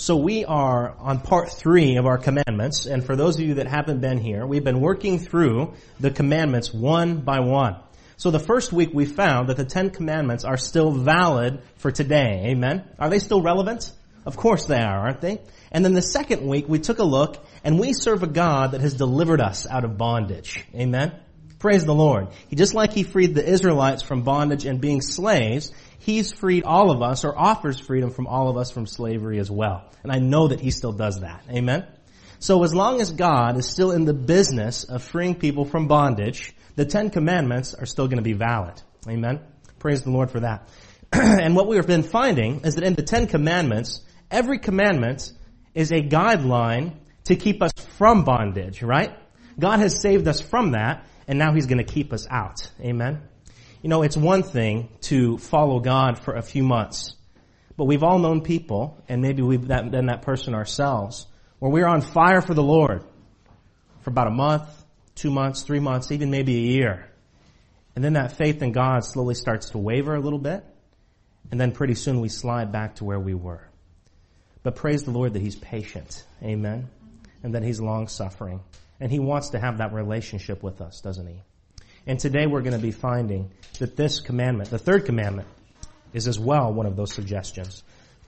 So we are on part 3 of our commandments, and for those of you that haven't been here, we've been working through the commandments one by one. So the first week we found that the 10 commandments are still valid for today. Amen? Are they still relevant? Of course they are, aren't they? And then the second week we took a look, and we serve a God that has delivered us out of bondage. Amen? Praise the Lord. Just like He freed the Israelites from bondage and being slaves, He's freed all of us, or offers freedom from all of us from slavery as well. And I know that He still does that. Amen? So as long as God is still in the business of freeing people from bondage, the 10 commandments are still going to be valid. Amen? Praise the Lord for that. And what we have been finding is that in the 10 commandments, every commandment is a guideline to keep us from bondage, right? God has saved us from that, and now He's going to keep us out. Amen? You know, it's one thing to follow God for a few months, but we've all known people, and maybe we've been that person ourselves, where we're on fire for the Lord for about a month, 2 months, 3 months, even maybe a year. And then that faith in God slowly starts to waver a little bit, and then pretty soon we slide back to where we were. But praise the Lord that He's patient. Amen? And that He's long-suffering. And He wants to have that relationship with us, doesn't He? And today we're going to be finding that this commandment, the third commandment, is as well one of those suggestions.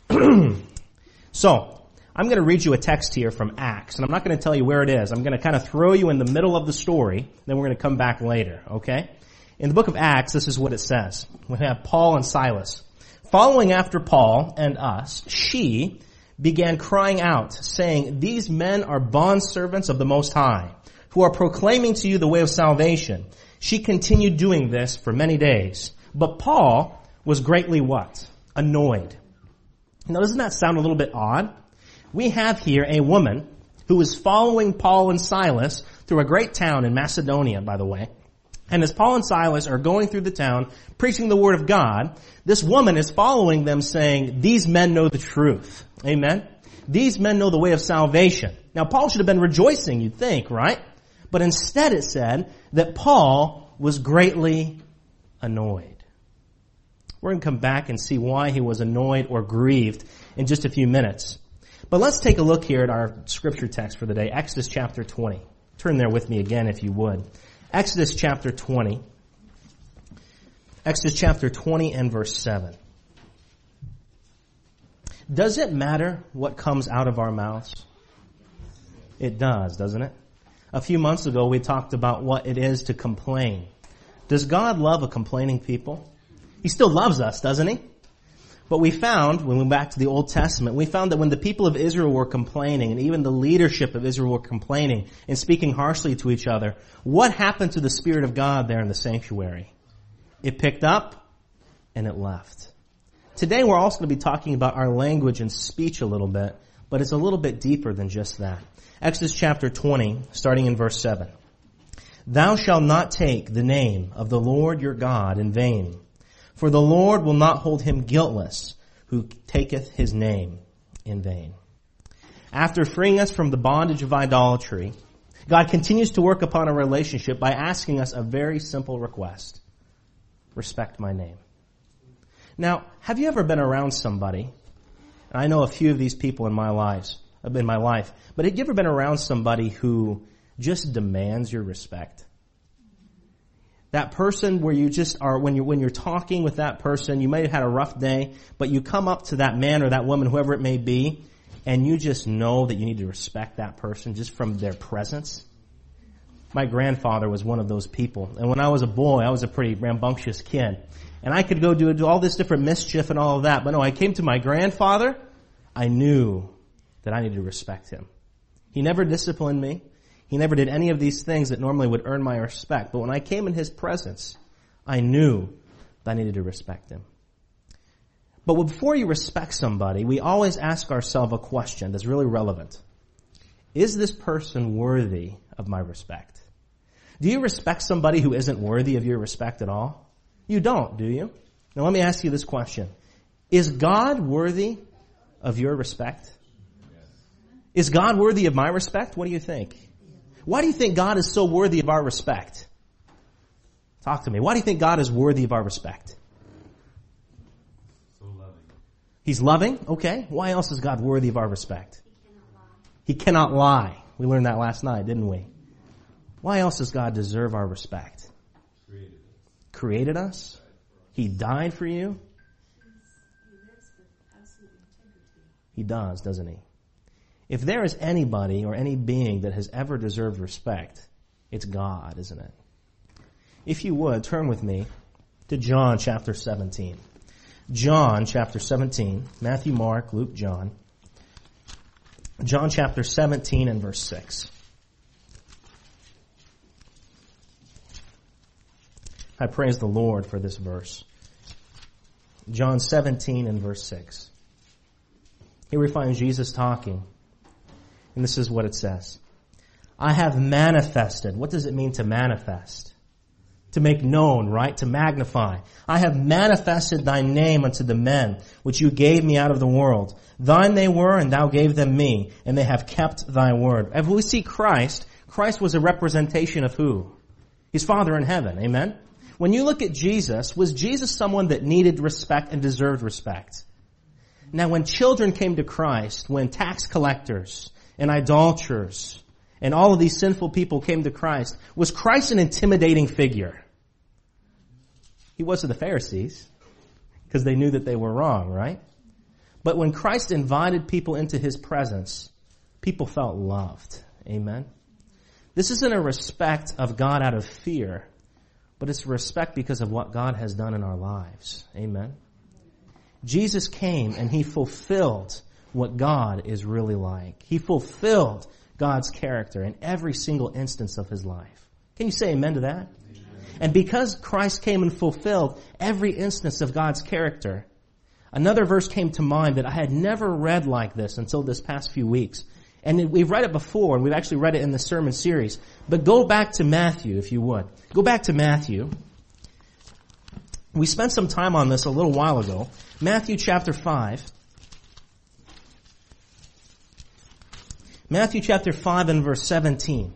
So, I'm going to read you a text here from Acts, and I'm not going to tell you where it is. I'm going to kind of throw you in the middle of the story, then we're going to come back later, okay? In the book of Acts, this is what it says. We have Paul and Silas. Following after Paul and us, she began crying out, saying, "These men are bondservants of the Most High, who are proclaiming to you the way of salvation." She continued doing this for many days. But Paul was greatly what? Annoyed. Now, doesn't that sound a little bit odd? We have here a woman who is following Paul and Silas through a great town in Macedonia, by the way. And as Paul and Silas are going through the town, preaching the word of God, this woman is following them saying, "These men know the truth." Amen? These men know the way of salvation. Now, Paul should have been rejoicing, you'd think, right? But instead it said that Paul was greatly annoyed. We're going to come back and see why he was annoyed or grieved in just a few minutes. But let's take a look here at our scripture text for the day, Exodus chapter 20. Turn there with me again if you would. Exodus chapter 20. Exodus chapter 20 and verse 7. Does it matter what comes out of our mouths? It does, doesn't it? A few months ago, we talked about what it is to complain. Does God love a complaining people? He still loves us, doesn't He? But we found, when we went back to the Old Testament, we found that when the people of Israel were complaining, and even the leadership of Israel were complaining and speaking harshly to each other, what happened to the Spirit of God there in the sanctuary? It picked up and it left. Today we're also going to be talking about our language and speech a little bit, but it's a little bit deeper than just that. Exodus chapter 20, starting in verse 7. "Thou shalt not take the name of the Lord your God in vain, for the Lord will not hold him guiltless who taketh his name in vain." After freeing us from the bondage of idolatry, God continues to work upon a relationship by asking us a very simple request. Respect my name. Now, have you ever been around somebody? I know a few of these people in my life, but have you ever been around somebody who just demands your respect? That person where you just are, when you're talking with that person, you may have had a rough day, but you come up to that man or that woman, whoever it may be, and you just know that you need to respect that person just from their presence. My grandfather was one of those people. And when I was a boy, I was a pretty rambunctious kid. And I could go do all this different mischief and all of that. But no, I came to my grandfather, I knew that I needed to respect him. He never disciplined me. He never did any of these things that normally would earn my respect. But when I came in his presence, I knew that I needed to respect him. But before you respect somebody, we always ask ourselves a question that's really relevant. Is this person worthy of my respect? Do you respect somebody who isn't worthy of your respect at all? You don't, do you? Now let me ask you this question. Is God worthy of your respect? Is God worthy of my respect? What do you think? Why do you think God is so worthy of our respect? Talk to me. Why do you think God is worthy of our respect? So loving. He's loving. Okay. Why else is God worthy of our respect? He cannot lie. We learned that last night, didn't we? Why else does God deserve our respect? Created us. He died for you. He does, doesn't he? If there is anybody or any being that has ever deserved respect, it's God, isn't it? If you would, turn with me to John chapter 17. John chapter 17. Matthew, Mark, Luke, John. John chapter 17 and verse 6. I praise the Lord for this verse. John 17 and verse 6. Here we find Jesus talking. And this is what it says. I have manifested. What does it mean to manifest? To make known, right? To magnify. I have manifested thy name unto the men, which you gave me out of the world. Thine they were, and thou gave them me, and they have kept thy word. If we see Christ, Christ was a representation of who? His Father in heaven. Amen? When you look at Jesus, was Jesus someone that needed respect and deserved respect? Now when children came to Christ, when tax collectors and idolaters and all of these sinful people came to Christ, was Christ an intimidating figure? He was to the Pharisees, because they knew that they were wrong, right? But when Christ invited people into his presence, people felt loved. Amen? This isn't a respect of God out of fear, but it's respect because of what God has done in our lives. Amen? Jesus came and he fulfilled what God is really like. He fulfilled God's character in every single instance of his life. Can you say amen to that? Amen. And because Christ came and fulfilled every instance of God's character, another verse came to mind that I had never read like this until this past few weeks. And we've read it before, and we've actually read it in the sermon series. But go back to Matthew, if you would. Go back to Matthew. We spent some time on this a little while ago. Matthew chapter 5. Matthew chapter 5 and verse 17.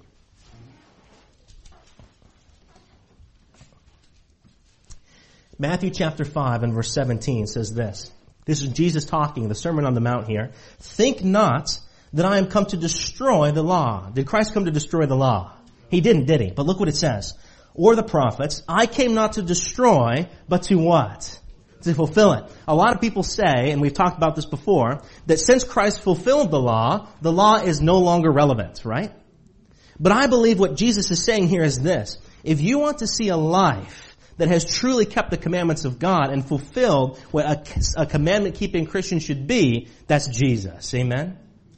Matthew chapter 5 and verse 17 says this. This is Jesus talking, the Sermon on the Mount here. Think not that I am come to destroy the law. Did Christ come to destroy the law? He didn't, did he? But look what it says. Or the prophets. I came not to destroy, but to what? To fulfill it. A lot of people say, and we've talked about this before, that since Christ fulfilled the law is no longer relevant, right? But I believe what Jesus is saying here is this. If you want to see a life that has truly kept the commandments of God and fulfilled what a commandment-keeping Christian should be, that's Jesus. Amen?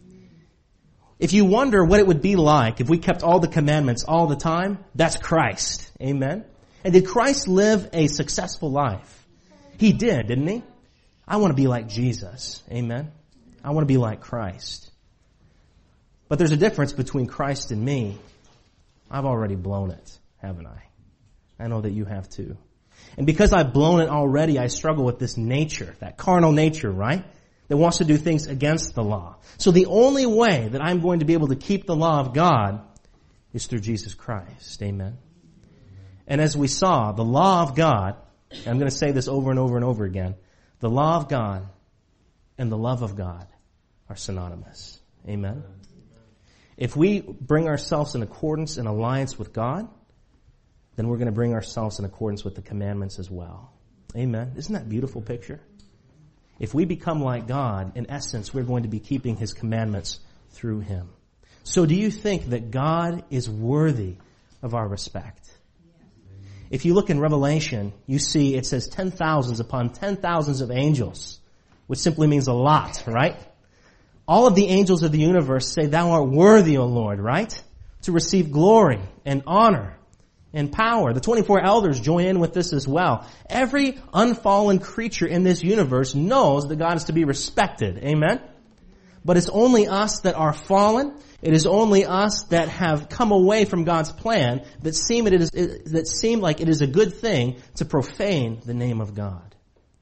If you wonder what it would be like if we kept all the commandments all the time, that's Christ. Amen? And did Christ live a successful life? He did, didn't he? I want to be like Jesus. Amen? I want to be like Christ. But there's a difference between Christ and me. I've already blown it, haven't I? I know that you have too. And because I've blown it already, I struggle with this nature, that carnal nature, right? That wants to do things against the law. So the only way that I'm going to be able to keep the law of God is through Jesus Christ. Amen? And as we saw, the law of God, and I'm going to say this over and over and over again, the law of God and the love of God are synonymous. Amen? If we bring ourselves in accordance and alliance with God, then we're going to bring ourselves in accordance with the commandments as well. Amen? Isn't that a beautiful picture? If we become like God, in essence, we're going to be keeping his commandments through him. So do you think that God is worthy of our respect? If you look in Revelation, you see it says 10,000s upon 10,000s of angels, which simply means a lot, right? All of the angels of the universe say, thou art worthy, O Lord, right? To receive glory and honor and power. The 24 elders join in with this as well. Every unfallen creature in this universe knows that God is to be respected. Amen? But it's only us that are fallen. It is only us that have come away from God's plan that seem like it is a good thing to profane the name of God.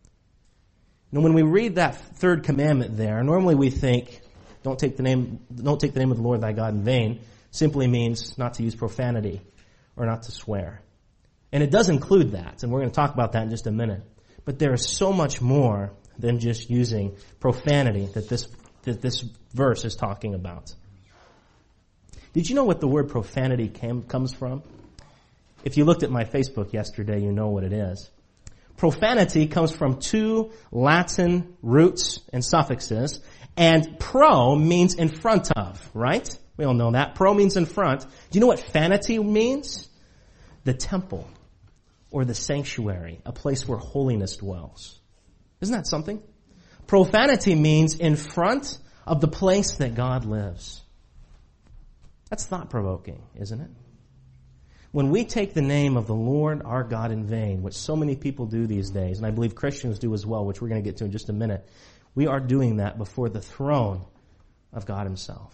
Now when we read that third commandment there, normally we think, don't take the name of the Lord thy God in vain, simply means not to use profanity or not to swear. And it does include that, and we're going to talk about that in just a minute. But there is so much more than just using profanity that this verse is talking about. Did you know what the word profanity comes from? If you looked at my Facebook yesterday, you know what it is. Profanity comes from two Latin roots and suffixes, and pro means in front of, right? We all know that. Pro means in front. Do you know what fanity means? The temple, or the sanctuary, a place where holiness dwells. Isn't that something? Profanity means in front of the place that God lives. That's thought-provoking, isn't it? When we take the name of the Lord our God in vain, which so many people do these days, and I believe Christians do as well, which we're going to get to in just a minute, we are doing that before the throne of God himself.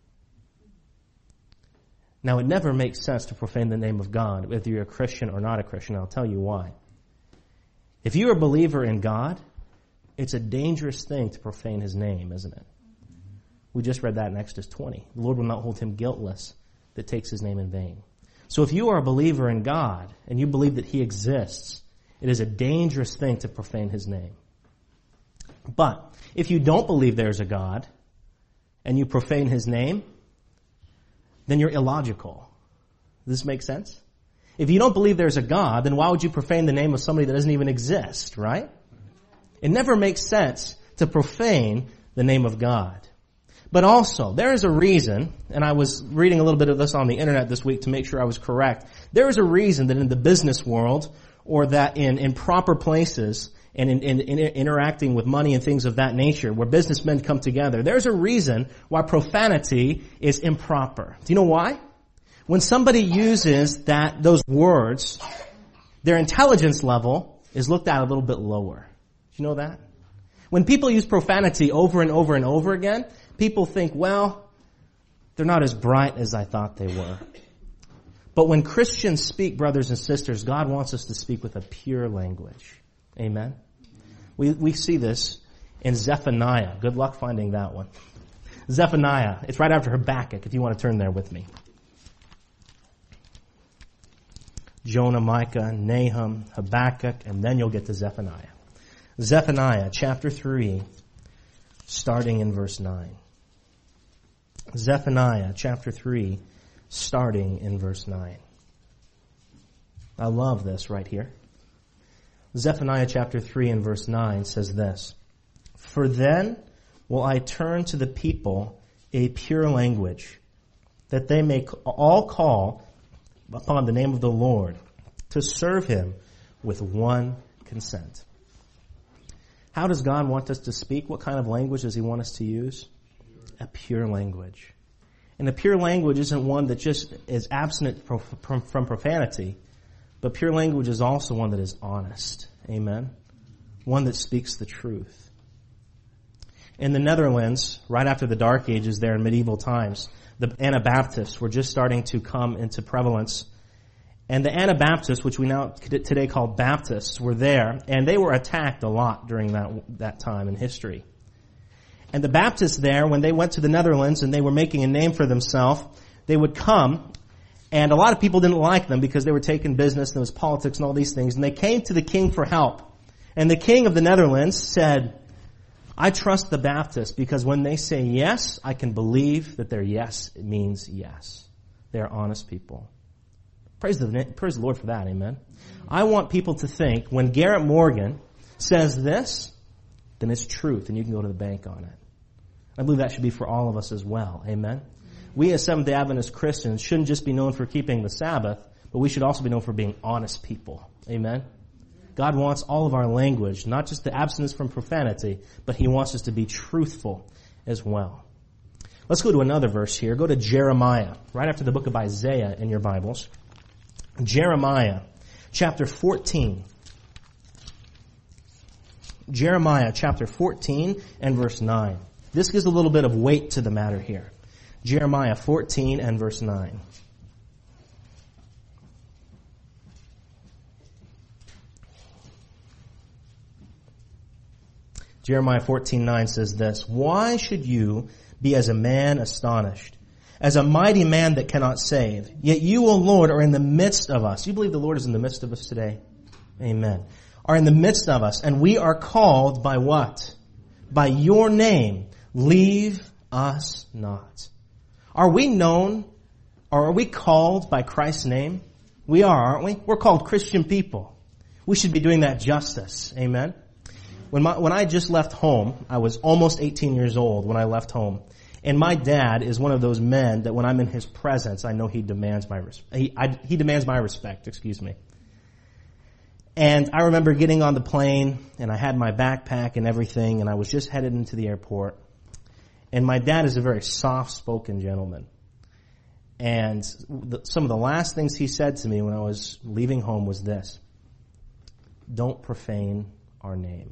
Now, it never makes sense to profane the name of God, whether you're a Christian or not a Christian. I'll tell you why. If you're a believer in God, it's a dangerous thing to profane his name, isn't it? We just read that in Exodus 20. The Lord will not hold him guiltless that takes his name in vain. So if you are a believer in God and you believe that he exists, it is a dangerous thing to profane his name. But if you don't believe there's a God and you profane his name, then you're illogical. Does this make sense? If you don't believe there's a God, then why would you profane the name of somebody that doesn't even exist, right? It never makes sense to profane the name of God. But also, there is a reason, and I was reading a little bit of this on the internet this week to make sure I was correct. There is a reason that in the business world, or that in proper places, and in interacting with money and things of that nature, where businessmen come together, there's a reason why profanity is improper. Do you know why? When somebody uses those words, their intelligence level is looked at a little bit lower. Do you know that? When people use profanity over and over and over again, people think, well, they're not as bright as I thought they were. But when Christians speak, brothers and sisters, God wants us to speak with a pure language. Amen? We see this in Zephaniah. Good luck finding that one. Zephaniah. It's right after Habakkuk, if you want to turn there with me. Jonah, Micah, Nahum, Habakkuk, and then you'll get to Zephaniah. Zephaniah chapter 3, starting in verse 9. Zephaniah chapter 3, starting in verse 9. I love this right here. Zephaniah chapter 3 and verse 9 says this, "For then will I turn to the people a pure language, that they may all call upon the name of the Lord, to serve him with one consent." How does God want us to speak? What kind of language does he want us to use? A pure language. And a pure language isn't one that just is abstinent from profanity, but pure language is also one that is honest. Amen? One that speaks the truth. In the Netherlands, right after the Dark Ages there in medieval times, the Anabaptists were just starting to come into prevalence. And the Anabaptists, which we now today call Baptists, were there, and they were attacked a lot during that time in history. And the Baptists there, when they went to the Netherlands and they were making a name for themselves, they would come, and a lot of people didn't like them because they were taking business and there was politics and all these things, and they came to the king for help. And the king of the Netherlands said, "I trust the Baptists because when they say yes, I can believe that their yes means yes. They are honest people." Praise the Lord for that, amen. I want people to think when Garrett Morgan says this, then it's truth and you can go to the bank on it. I believe that should be for all of us as well, amen. We as Seventh-day Adventist Christians shouldn't just be known for keeping the Sabbath, but we should also be known for being honest people, amen. God wants all of our language, not just the abstinence from profanity, but he wants us to be truthful as well. Let's go to another verse here. Go to Jeremiah, right after the book of Isaiah in your Bibles. Jeremiah, chapter 14. Jeremiah, chapter 14 and verse 9. This gives a little bit of weight to the matter here. Jeremiah 14 and verse 9. Jeremiah 14:9 says this, "Why should you be as a man astonished, as a mighty man that cannot save? Yet you, O Lord, are in the midst of us." You believe the Lord is in the midst of us today? Amen. are in the midst of us, and we are called by what? By your name. Leave us not. Are we known, or are we called by Christ's name? We are, aren't we? We're called Christian people. We should be doing that justice. Amen? When I just left home, I was almost 18 years old when I left home. And my dad is one of those men that when I'm in his presence, I know he demands my he demands my respect, excuse me. And I remember getting on the plane, and I had my backpack and everything, and I was just headed into the airport. And my dad is a very soft-spoken gentleman. And some of the last things he said to me when I was leaving home was this: don't profane our name.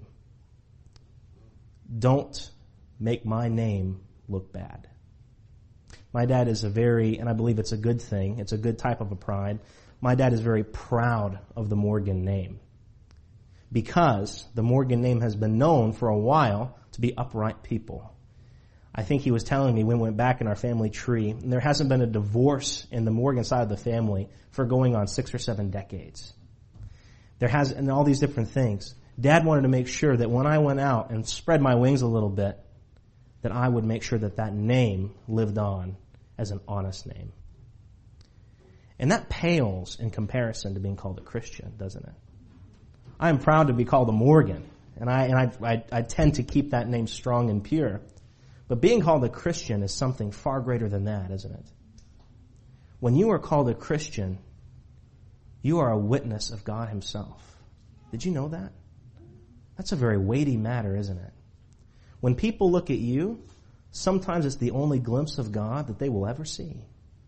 Don't make my name look bad. My dad is and I believe it's a good thing, it's a good type of a pride. My dad is very proud of the Morgan name, because the Morgan name has been known for a while to be upright people. I think he was telling me when we went back in our family tree, and there hasn't been a divorce in the Morgan side of the family for going on 6 or 7 decades. And all these different things. Dad wanted to make sure that when I went out and spread my wings a little bit, that I would make sure that name lived on as an honest name. And that pales in comparison to being called a Christian, doesn't it? I am proud to be called a Morgan, and I tend to keep that name strong and pure. But being called a Christian is something far greater than that, isn't it? When you are called a Christian, you are a witness of God Himself. Did you know that? That's a very weighty matter, isn't it? When people look at you, sometimes it's the only glimpse of God that they will ever see.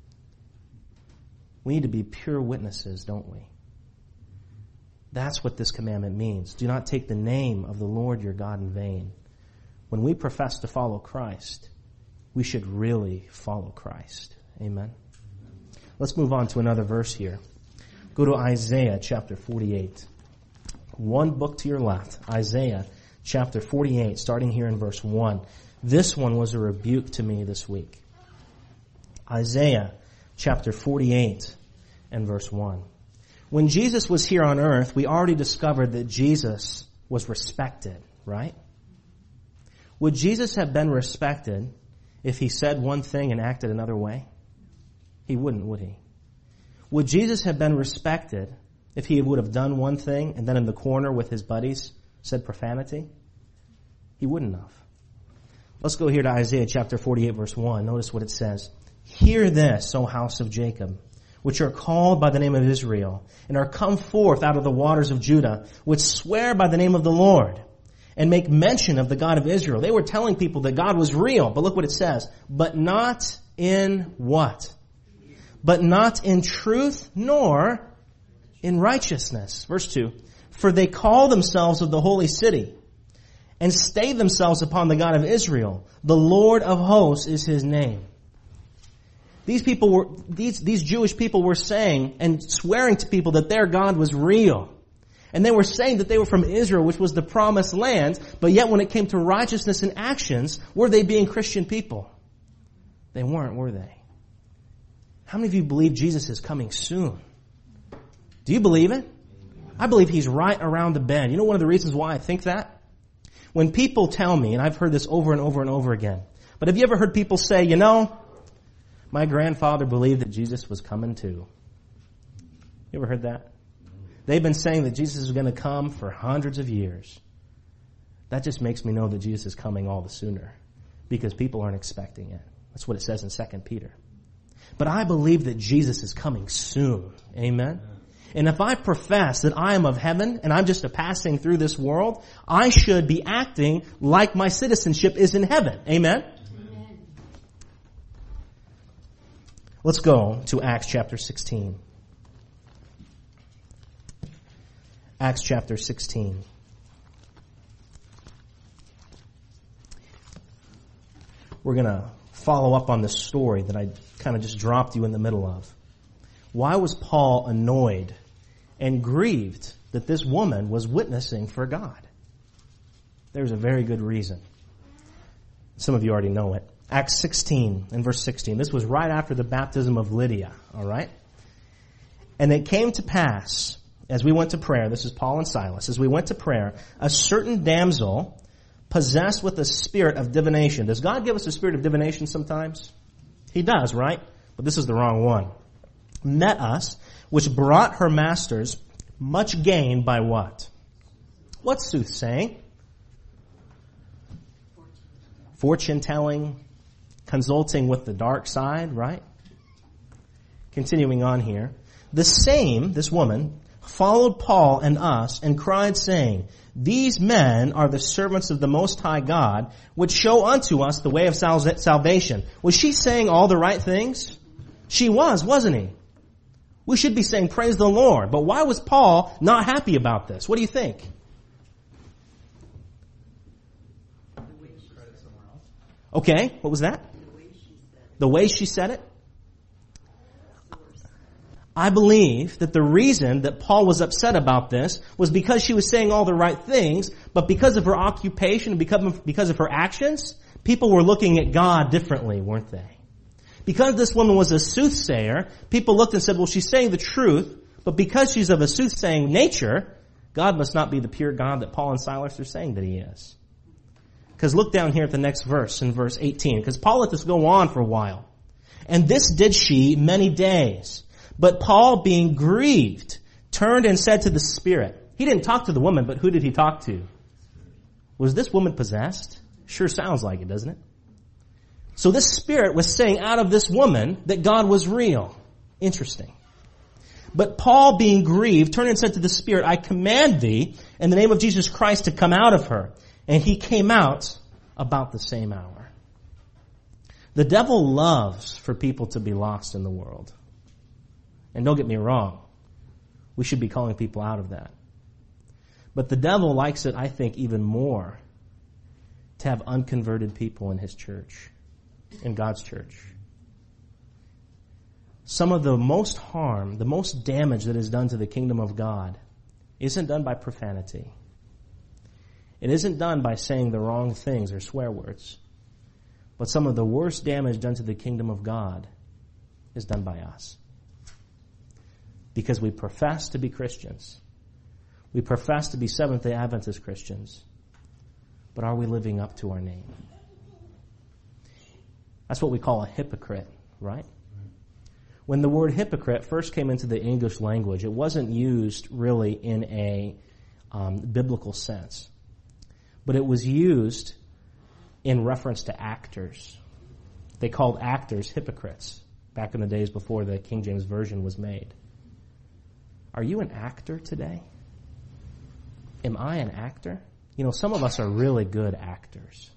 We need to be pure witnesses, don't we? That's what this commandment means. Do not take the name of the Lord your God in vain. When we profess to follow Christ, we should really follow Christ. Amen. Let's move on to another verse here. Go to Isaiah chapter 48. One book to your left. Isaiah chapter 48, starting here in verse 1. This one was a rebuke to me this week. Isaiah chapter 48 and verse 1. When Jesus was here on earth, we already discovered that Jesus was respected, right? Would Jesus have been respected if He said one thing and acted another way? He wouldn't, would He? Would Jesus have been respected if He would have done one thing and then in the corner with His buddies said profanity? He wouldn't have. Let's go here to Isaiah chapter 48 verse 1. Notice what it says. Hear this, O house of Jacob, which are called by the name of Israel, and are come forth out of the waters of Judah, which swear by the name of the Lord, and make mention of the God of Israel. They were telling people that God was real, but look what it says. But not in what? But not in truth, nor in righteousness. Verse 2. For they call themselves of the holy city, and stay themselves upon the God of Israel. The Lord of hosts is His name. These Jewish people were saying and swearing to people that their God was real. And they were saying that they were from Israel, which was the promised land, but yet when it came to righteousness and actions, were they being Christian people? They weren't, were they? How many of you believe Jesus is coming soon? Do you believe it? I believe He's right around the bend. You know one of the reasons why I think that? When people tell me, and I've heard this over and over and over again, but have you ever heard people say, you know, my grandfather believed that Jesus was coming too? You ever heard that? They've been saying that Jesus is going to come for hundreds of years. That just makes me know that Jesus is coming all the sooner, because people aren't expecting it. That's what it says in 2 Peter. But I believe that Jesus is coming soon. Amen? And if I profess that I am of heaven and I'm just a passing through this world, I should be acting like my citizenship is in heaven. Amen? Amen. Let's go to Acts chapter 16. Acts chapter 16. We're going to follow up on this story that I kind of just dropped you in the middle of. Why was Paul annoyed and grieved that this woman was witnessing for God? There's a very good reason. Some of you already know it. Acts 16 and verse 16. This was right after the baptism of Lydia, all right? And it came to pass, as we went to prayer, this is Paul and Silas, as we went to prayer, a certain damsel possessed with a spirit of divination. Does God give us a spirit of divination sometimes? He does, right? But this is the wrong one. Met us, which brought her masters much gain by what? What's soothsaying? Fortune telling, consulting with the dark side, right? Continuing on here. The same, this woman, followed Paul and us and cried, saying, These men are the servants of the Most High God, which show unto us the way of salvation. Was she saying all the right things? She was, wasn't he? We should be saying, praise the Lord. But why was Paul not happy about this? What do you think? Okay, what was that? The way she said it? I believe that the reason that Paul was upset about this was because she was saying all the right things, but because of her occupation, because of her actions, people were looking at God differently, weren't they? Because this woman was a soothsayer, people looked and said, well, she's saying the truth, but because she's of a soothsaying nature, God must not be the pure God that Paul and Silas are saying that he is. Because look down here at the next verse, in verse 18, because Paul let this go on for a while. And this did she many days. But Paul, being grieved, turned and said to the Spirit. He didn't talk to the woman, but who did he talk to? Was this woman possessed? Sure sounds like it, doesn't it? So this spirit was saying out of this woman that God was real. Interesting. But Paul, being grieved, turned and said to the Spirit, I command thee in the name of Jesus Christ to come out of her. And he came out about the same hour. The devil loves for people to be lost in the world. And don't get me wrong, we should be calling people out of that. But the devil likes it, I think, even more to have unconverted people in his church, in God's church. Some of the most harm, the most damage that is done to the kingdom of God isn't done by profanity. It isn't done by saying the wrong things or swear words. But some of the worst damage done to the kingdom of God is done by us. Because we profess to be Christians. We profess to be Seventh-day Adventist Christians. But are we living up to our name? That's what we call a hypocrite, right? When the word hypocrite first came into the English language, it wasn't used really in a biblical sense. But it was used in reference to actors. They called actors hypocrites back in the days before the King James Version was made. Are you an actor today? Am I an actor? You know, some of us are really good actors.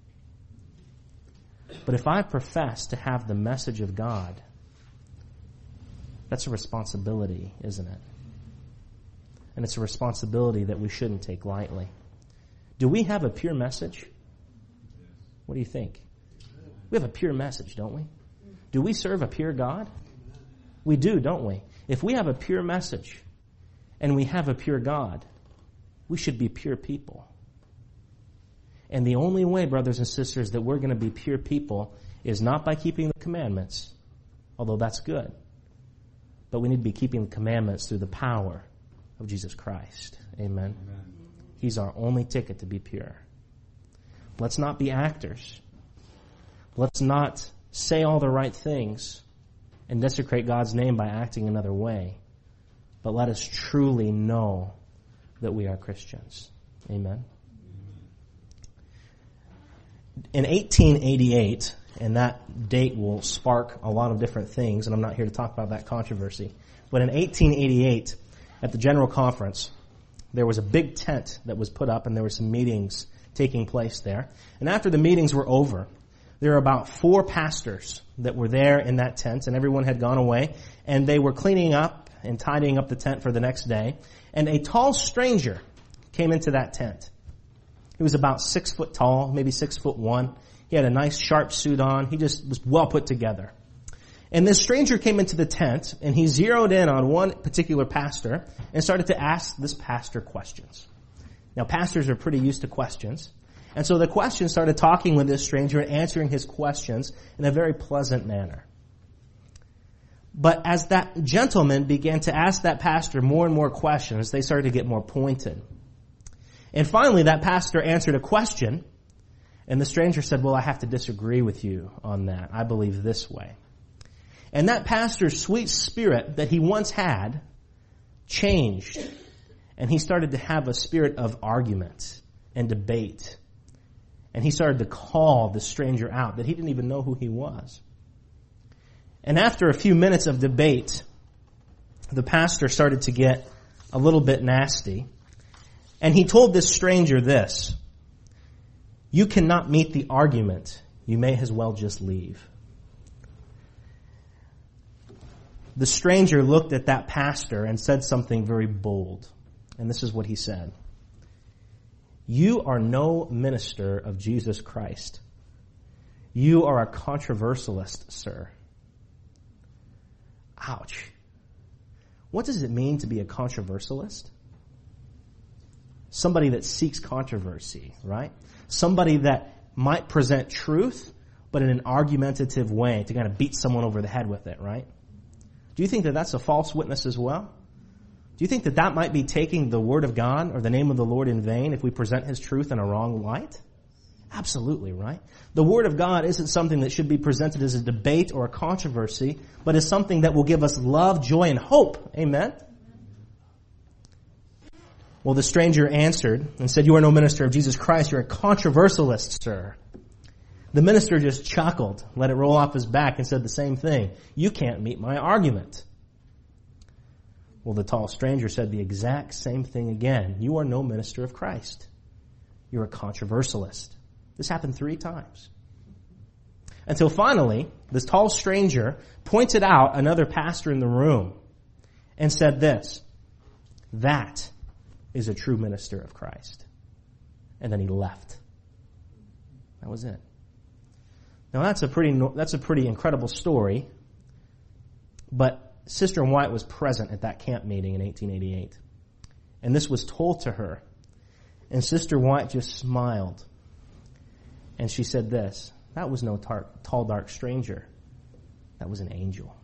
But if I profess to have the message of God, that's a responsibility, isn't it? And it's a responsibility that we shouldn't take lightly. Do we have a pure message? What do you think? We have a pure message, don't we? Do we serve a pure God? We do, don't we? If we have a pure message and we have a pure God, we should be pure people. And the only way, brothers and sisters, that we're going to be pure people is not by keeping the commandments, although that's good. But we need to be keeping the commandments through the power of Jesus Christ. Amen. Amen. He's our only ticket to be pure. Let's not be actors. Let's not say all the right things and desecrate God's name by acting another way. But let us truly know that we are Christians. Amen. In 1888, and that date will spark a lot of different things, and I'm not here to talk about that controversy, but in 1888, at the General Conference, there was a big tent that was put up, and there were some meetings taking place there. And after the meetings were over, there were about 4 pastors that were there in that tent, and everyone had gone away, and they were cleaning up and tidying up the tent for the next day. And a tall stranger came into that tent. He was about 6 foot tall, maybe 6'1". He had a nice sharp suit on. He just was well put together. And this stranger came into the tent, and he zeroed in on one particular pastor and started to ask this pastor questions. Now, pastors are pretty used to questions. And so the question started talking with this stranger and answering his questions in a very pleasant manner. But as that gentleman began to ask that pastor more and more questions, they started to get more pointed. And finally, that pastor answered a question, and the stranger said, well, I have to disagree with you on that. I believe this way. And that pastor's sweet spirit that he once had changed, and he started to have a spirit of argument and debate. And he started to call the stranger out that he didn't even know who he was. And after a few minutes of debate, the pastor started to get a little bit nasty. And he told this stranger this: you cannot meet the argument. You may as well just leave. The stranger looked at that pastor and said something very bold. And this is what he said: you are no minister of Jesus Christ. You are a controversialist, sir. Ouch. What does it mean to be a controversialist? Somebody that seeks controversy, right? Somebody that might present truth, but in an argumentative way to kind of beat someone over the head with it, right? Do you think that that's a false witness as well? Do you think that that might be taking the word of God or the name of the Lord in vain if we present his truth in a wrong light? Absolutely, right? The word of God isn't something that should be presented as a debate or a controversy, but as something that will give us love, joy, and hope. Amen? Well, the stranger answered and said, you are no minister of Jesus Christ. You're a controversialist, sir. The minister just chuckled, let it roll off his back, and said the same thing. You can't meet my argument. Well, the tall stranger said the exact same thing again. You are no minister of Christ. You're a controversialist. This happened 3 times. Until finally, this tall stranger pointed out another pastor in the room and said this: that is a true minister of Christ. And then he left. That was it. Now that's a pretty incredible story, but Sister White was present at that camp meeting in 1888. And this was told to her. And Sister White just smiled. And she said this: that was no tall, dark stranger. That was an angel.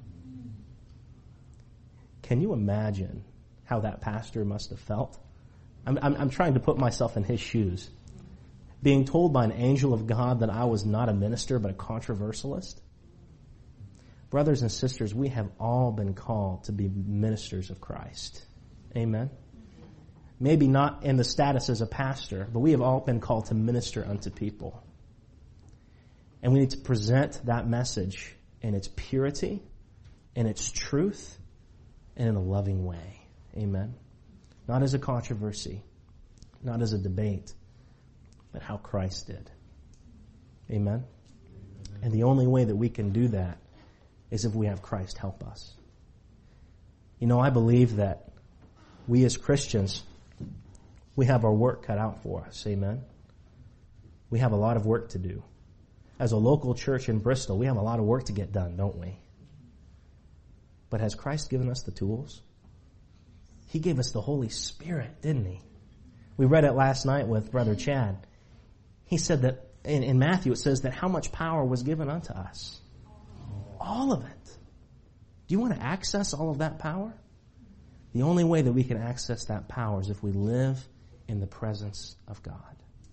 Can you imagine how that pastor must have felt? I'm trying to put myself in his shoes. Being told by an angel of God that I was not a minister but a controversialist. Brothers and sisters, we have all been called to be ministers of Christ. Amen? Maybe not in the status as a pastor, but we have all been called to minister unto people. And we need to present that message in its purity, in its truth, and in a loving way. Amen? Not as a controversy, not as a debate, but how Christ did. Amen? And the only way that we can do that is if we have Christ help us. You know, I believe that we as Christians, we have our work cut out for us. Amen? We have a lot of work to do. As a local church in Bristol, we have a lot of work to get done, don't we? But has Christ given us the tools? He gave us the Holy Spirit, didn't he? We read it last night with Brother Chad. He said that in Matthew it says that how much power was given unto us. All of it. Do you want to access all of that power? The only way that we can access that power is if we live in the presence of God.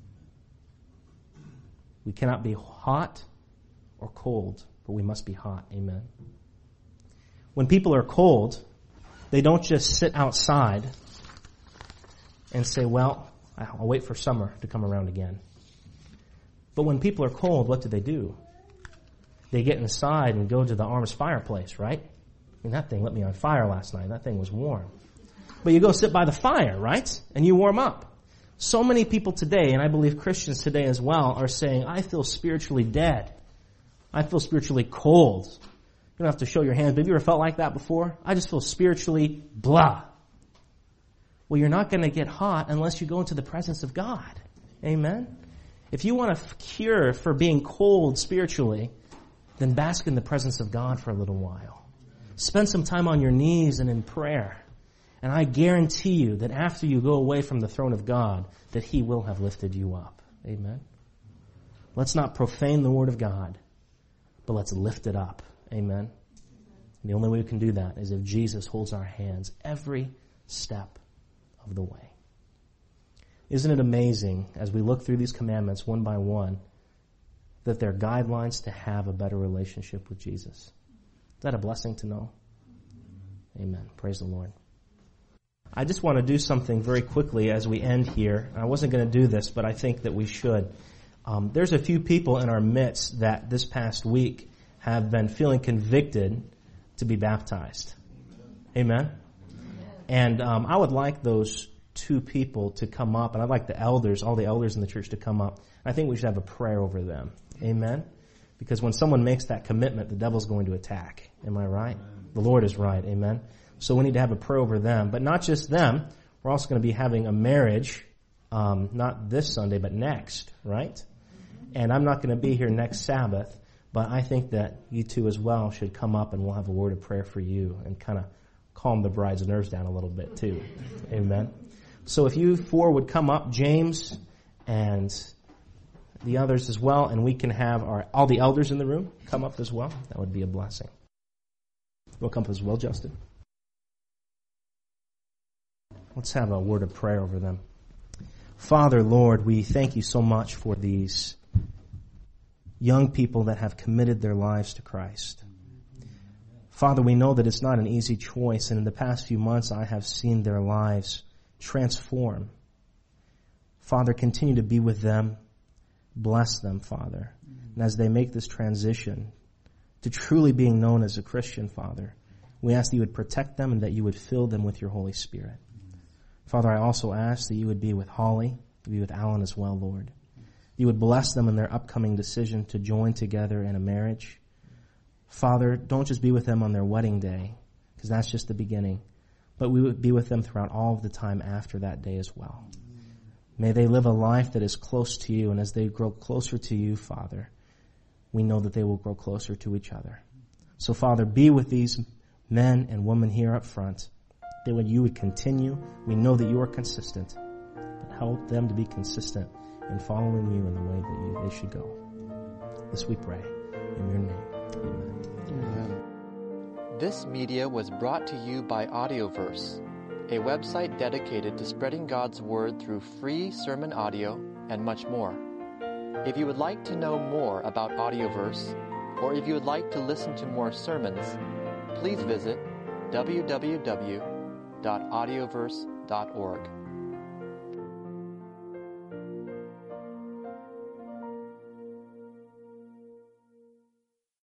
We cannot be hot or cold, but we must be hot. Amen. When people are cold, they don't just sit outside and say, well, I'll wait for summer to come around again. But when people are cold, what do? They get inside and go to the Arms fireplace, right? I mean, that thing lit me on fire last night. That thing was warm. But you go sit by the fire, right? And you warm up. So many people today, and I believe Christians today as well, are saying, I feel spiritually dead. I feel spiritually cold. You don't have to show your hands, but have you ever felt like that before? I just feel spiritually blah. Well, you're not going to get hot unless you go into the presence of God. Amen? If you want a cure for being cold spiritually, then bask in the presence of God for a little while. Spend some time on your knees and in prayer. And I guarantee you that after you go away from the throne of God, that He will have lifted you up. Amen? Let's not profane the Word of God, but let's lift it up. Amen? And the only way we can do that is if Jesus holds our hands every step of the way. Isn't it amazing, as we look through these commandments one by one, that they're guidelines to have a better relationship with Jesus? Is that a blessing to know? Amen. Praise the Lord. I just want to do something very quickly as we end here. I wasn't going to do this, but I think that we should. There's a few people in our midst that this past week have been feeling convicted to be baptized. Amen? And I would like those two people to come up, and I'd like the elders, all the elders in the church to come up. I think we should have a prayer over them. Amen? Because when someone makes that commitment, the devil's going to attack. Am I right? The Lord is right. Amen? So we need to have a prayer over them. But not just them. We're also going to be having a marriage, not this Sunday, but next, right? And I'm not going to be here next Sabbath, but I think that you two as well should come up and we'll have a word of prayer for you and kind of calm the bride's nerves down a little bit too. Amen? So if you four would come up, James and the others as well, and we can have all the elders in the room come up as well. That would be a blessing. You'll come up as well, Justin. Let's have a word of prayer over them. Father, Lord, we thank you so much for these young people that have committed their lives to Christ. Father, we know that it's not an easy choice, and in the past few months I have seen their lives transform. Father, continue to be with them. Bless them, Father. And as they make this transition to truly being known as a Christian, Father, we ask that you would protect them and that you would fill them with your Holy Spirit. Father, I also ask that you would be with Holly, be with Alan as well, Lord. You would bless them in their upcoming decision to join together in a marriage. Father, don't just be with them on their wedding day, because that's just the beginning, but we would be with them throughout all of the time after that day as well. May they live a life that is close to you, and as they grow closer to you, Father, we know that they will grow closer to each other. So, Father, be with these men and women here up front, that when you would continue, we know that you are consistent, but help them to be consistent in following you in the way that they should go. This we pray. In your name, amen. Amen. This media was brought to you by Audioverse, a website dedicated to spreading God's Word through free sermon audio and much more. If you would like to know more about Audioverse, or if you would like to listen to more sermons, please visit www.audioverse.org.